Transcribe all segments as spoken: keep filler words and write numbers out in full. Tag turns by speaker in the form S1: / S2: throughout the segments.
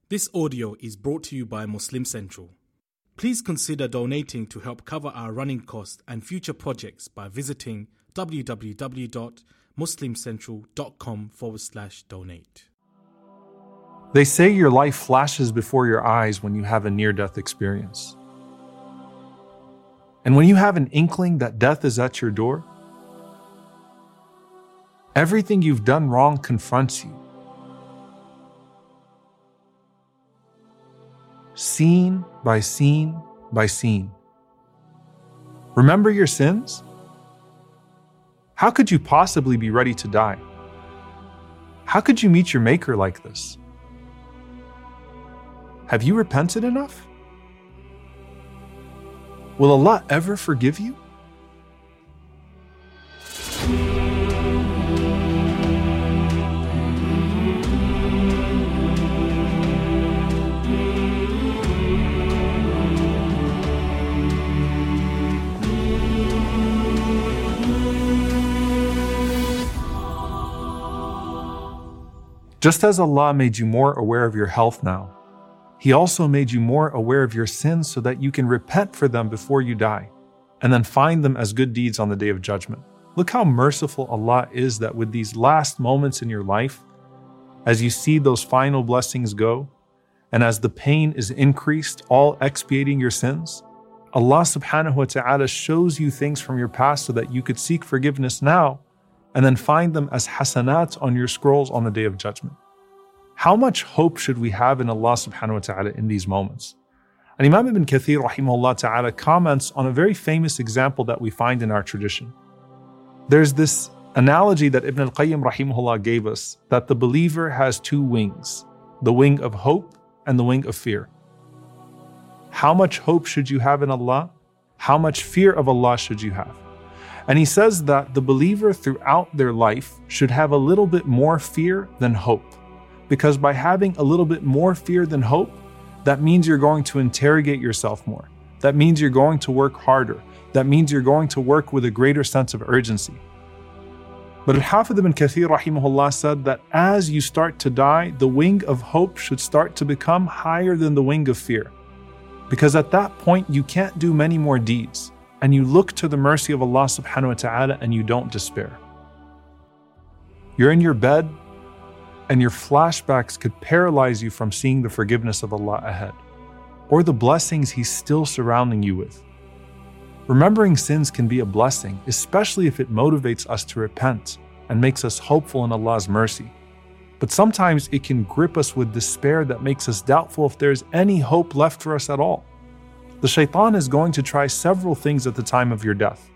S1: This audio is brought to you by Muslim Central. Please consider donating to help cover our running costs and future projects by visiting www.muslimcentral.com forward slash donate.
S2: They say your life flashes before your eyes when you have a near-death experience. And when you have an inkling that death is at your door, everything you've done wrong confronts you. Scene by scene by scene. Remember your sins? How could you possibly be ready to die? How could you meet your Maker like this? Have you repented enough? Will Allah ever forgive you? Just as Allah made you more aware of your health now, He also made you more aware of your sins so that you can repent for them before you die, and then find them as good deeds on the Day of Judgment. Look how merciful Allah is that with these last moments in your life, as you see those final blessings go, and as the pain is increased, all expiating your sins, Allah subhanahu wa ta'ala shows you things from your past so that you could seek forgiveness now, and then find them as hasanat on your scrolls on the Day of Judgment. How much hope should we have in Allah subhanahu wa ta'ala in these moments? And Imam Ibn Kathir rahimahullah ta'ala comments on a very famous example that we find in our tradition. There's this analogy that Ibn al-Qayyim rahimahullah gave us, that the believer has two wings, the wing of hope and the wing of fear. How much hope should you have in Allah? How much fear of Allah should you have? And he says that the believer throughout their life should have a little bit more fear than hope. Because by having a little bit more fear than hope, that means you're going to interrogate yourself more. That means you're going to work harder. That means you're going to work with a greater sense of urgency. But Al-Hafidh ibn Kathir rahimahullah said that as you start to die, the wing of hope should start to become higher than the wing of fear. Because at that point, you can't do many more deeds. And you look to the mercy of Allah subhanahu wa ta'ala and you don't despair. You're in your bed and your flashbacks could paralyze you from seeing the forgiveness of Allah ahead, or the blessings He's still surrounding you with. Remembering sins can be a blessing, especially if it motivates us to repent and makes us hopeful in Allah's mercy. But sometimes it can grip us with despair that makes us doubtful if there's any hope left for us at all. The shaitan is going to try several things at the time of your death.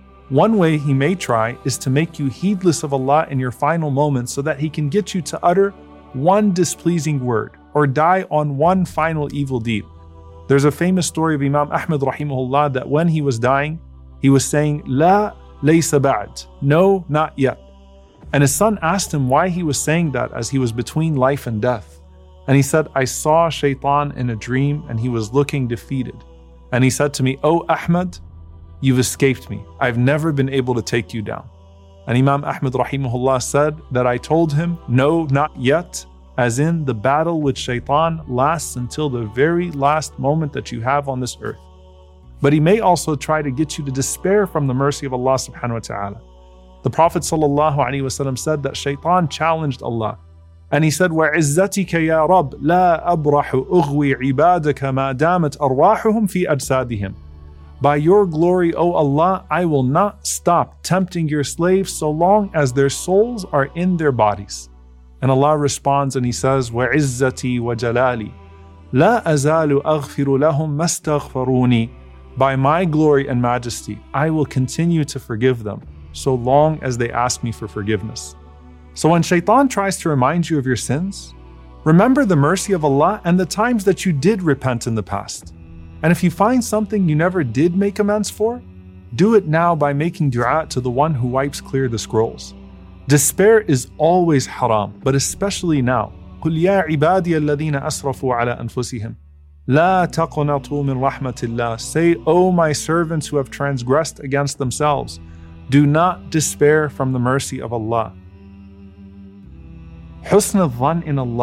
S2: One way he may try is to make you heedless of Allah in your final moments so that he can get you to utter one displeasing word or die on one final evil deed. There's a famous story of Imam Ahmad rahimahullah that when he was dying, he was saying, La laysa ba'd, no, not yet. And his son asked him why he was saying that as he was between life and death. And he said, I saw shaitan in a dream and he was looking defeated. And he said to me, Oh Ahmad, you've escaped me. I've never been able to take you down. And Imam Ahmad rahimahullah said that I told him, no, not yet, as in the battle with shaitan lasts until the very last moment that you have on this earth. But he may also try to get you to despair from the mercy of Allah subhanahu wa ta'ala. The Prophet sallallahu alaihi wasallam said that shaitan challenged Allah. And he said, وَعِزَّتِكَ يَا رَبْ لَا أَبْرَحُ أُغْوِي عِبَادَكَ مَا دَامَتْ أَرْوَاحُهُمْ فِي أَجْسَادِهِمْ. By your glory, O Allah, I will not stop tempting your slaves so long as their souls are in their bodies. And Allah responds and He says, وَعِزَّتِي وَجَلَالِي لَا أَزَالُ أَغْفِرُ لَهُمْ مَا اسْتَغْفَرُونِي. By my glory and majesty, I will continue to forgive them so long as they ask me for forgiveness. So when shaitan tries to remind you of your sins, remember the mercy of Allah and the times that you did repent in the past. And if you find something you never did make amends for, do it now by making dua to the one who wipes clear the scrolls. Despair is always haram, but especially now. قُلْ يَا عِبَادِيَ الَّذِينَ أَسْرَفُوا عَلَى أَنفُسِهِمْ لَا تَقْنَطُوا مِنْ رَحْمَةِ اللَّهِ. Say, O my servants who have transgressed against themselves, do not despair from the mercy of Allah. Husn al-dhan in Allah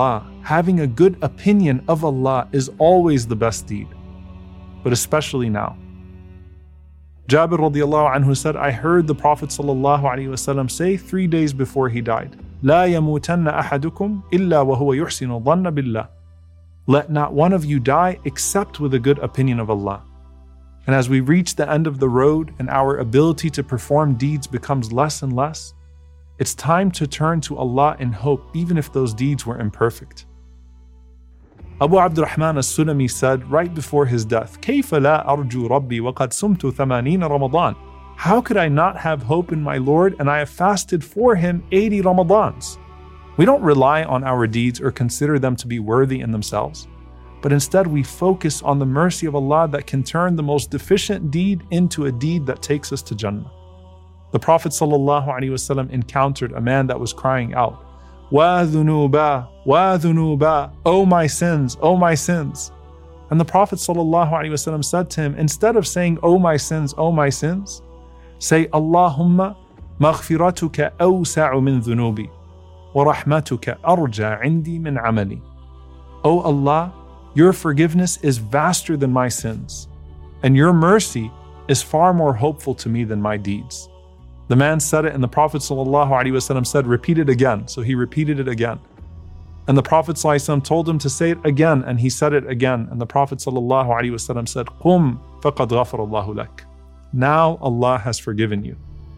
S2: having a good opinion of Allah is always the best deed, but especially now. Jabir radiallahu anhu said, I heard the Prophet sallallahu alaihi wasallam say three days before he died, لا يموتن أحدكم إلا وهو يحسن الظن بالله. Let not one of you die except with a good opinion of Allah. And as we reach the end of the road and our ability to perform deeds becomes less and less, it's time to turn to Allah in hope, even if those deeds were imperfect. Abu Abdurrahman as-Sulami said right before his death, كيف لا أرجو ربي وقد صمت ثمانين رمضان. How could I not have hope in my Lord and I have fasted for Him eighty Ramadans? We don't rely on our deeds or consider them to be worthy in themselves, but instead we focus on the mercy of Allah that can turn the most deficient deed into a deed that takes us to Jannah. The Prophet ﷺ encountered a man that was crying out, Wa dhunuba, wa dhunuba, oh my sins, oh my sins. And the Prophet ﷺ said to him, instead of saying, oh my sins, oh my sins, say, Allahumma maghfiratuka awsa'u min dhunubi, wa rahmatuka arja indi min amali. Oh Allah, your forgiveness is vaster than my sins, and your mercy is far more hopeful to me than my deeds. The man said it, and the Prophet ﷺ said, repeat it again. So he repeated it again. And the Prophet ﷺ told him to say it again, and he said it again. And the Prophet ﷺ said, قُمْ فَقَدْ غَفَرَ اللَّهُ لَكَ. Now Allah has forgiven you.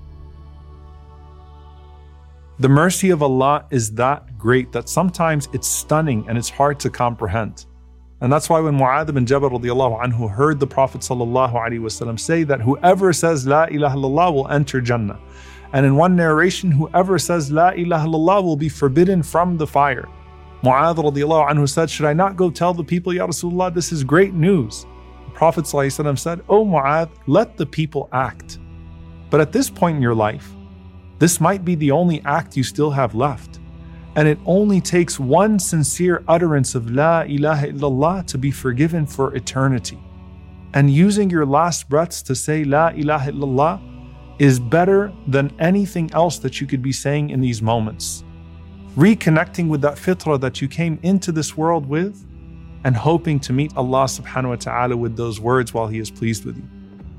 S2: The mercy of Allah is that great that sometimes it's stunning and it's hard to comprehend. And that's why when Mu'adh bin Jabal radiallahu anhu heard the Prophet sallallahu alaihi wasallam say that whoever says La ilaha illallah will enter Jannah. And in one narration, whoever says La ilaha illallah will be forbidden from the fire. Mu'adh radiallahu anhu said, should I not go tell the people, Ya Rasulullah, this is great news? The Prophet sallallahu alaihi wasallam said, oh Mu'adh, let the people act. But at this point in your life, this might be the only act you still have left. And it only takes one sincere utterance of La ilaha illallah to be forgiven for eternity. And using your last breaths to say La ilaha illallah is better than anything else that you could be saying in these moments. Reconnecting with that fitrah that you came into this world with and hoping to meet Allah subhanahu wa ta'ala with those words while He is pleased with you.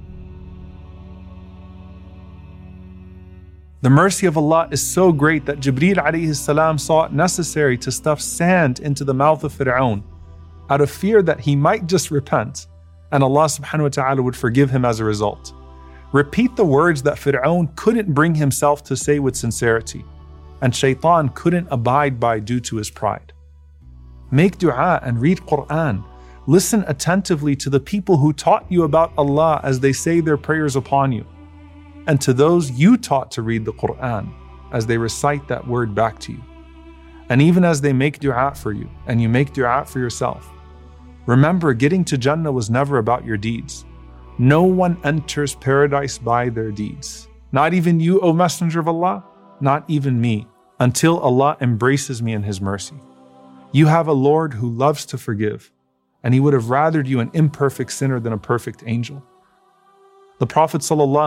S2: The mercy of Allah is so great that Jibreel alayhi salam saw it necessary to stuff sand into the mouth of Fir'aun out of fear that he might just repent and Allah subhanahu wa ta'ala would forgive him as a result. Repeat the words that Fir'aun couldn't bring himself to say with sincerity and Shaitan couldn't abide by due to his pride. Make dua and read Quran. Listen attentively to the people who taught you about Allah as they say their prayers upon you, and to those you taught to read the Quran as they recite that word back to you. And even as they make dua for you and you make dua for yourself, remember getting to Jannah was never about your deeds. No one enters paradise by their deeds. Not even you, O Messenger of Allah, not even me, until Allah embraces me in His mercy. You have a Lord who loves to forgive, and He would have rathered you an imperfect sinner than a perfect angel. The Prophet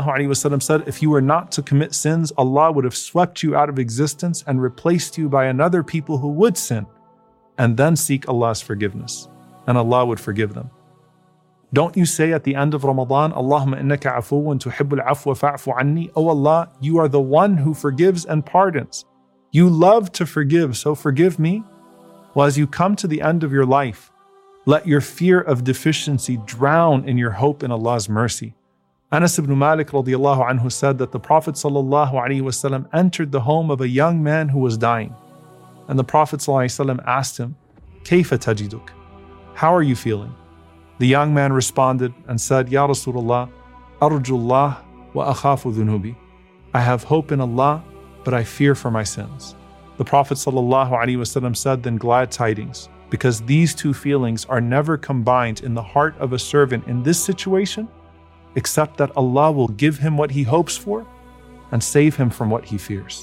S2: ﷺ said, if you were not to commit sins, Allah would have swept you out of existence and replaced you by another people who would sin, and then seek Allah's forgiveness, and Allah would forgive them. Don't you say at the end of Ramadan, Allahumma innaka afuwun tuhibbul afwa fa'fu anni. Oh Allah, you are the one who forgives and pardons. You love to forgive, so forgive me. Well, as you come to the end of your life, let your fear of deficiency drown in your hope in Allah's mercy. Anas ibn Malik radiallahu anhu said that the Prophet sallallahu alaihi wasallam entered the home of a young man who was dying. And the Prophet sallallahu alaihi wasallam asked him, Kayfa tajiduk? How are you feeling? The young man responded and said, Ya Rasulullah, arjullah wa akhafu dhunubi. I have hope in Allah, but I fear for my sins. The Prophet sallallahu alaihi wasallam said, then glad tidings, because these two feelings are never combined in the heart of a servant in this situation, except that Allah will give him what he hopes for and save him from what he fears.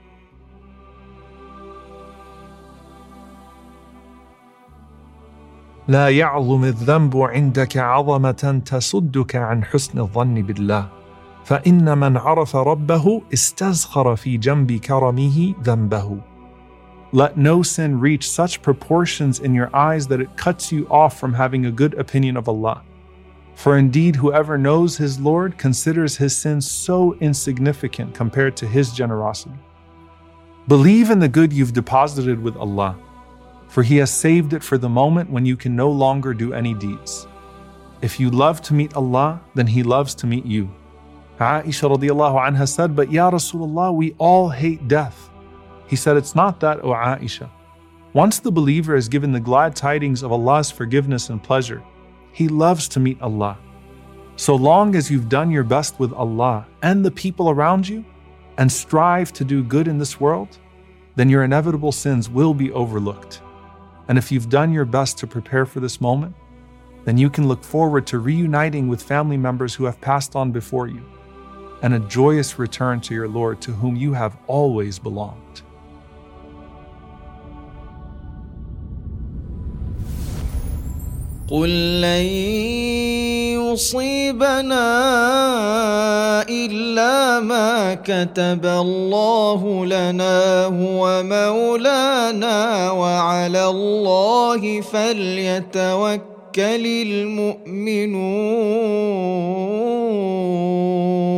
S2: لا يعظم الذنب عندك عظمة تصدك عن حسن الظن بالله فإن من عرف ربه استزخر في جنب كرمه ذنبه Let no sin reach such proportions in your eyes that it cuts you off from having a good opinion of Allah. For indeed, whoever knows his Lord considers his sins so insignificant compared to his generosity. Believe in the good you've deposited with Allah, for He has saved it for the moment when you can no longer do any deeds. If you love to meet Allah, then He loves to meet you. Aisha radiallahu anha said, but Ya Rasulullah, we all hate death. He said, it's not that, O Aisha. Once the believer is given the glad tidings of Allah's forgiveness and pleasure, he loves to meet Allah. So long as you've done your best with Allah and the people around you, and strive to do good in this world, then your inevitable sins will be overlooked. And if you've done your best to prepare for this moment, then you can look forward to reuniting with family members who have passed on before you, and a joyous return to your Lord to whom you have always belonged.
S3: قل لن يصيبنا إلا ما كتب الله لنا هو مولانا وعلى الله فليتوكل المؤمنون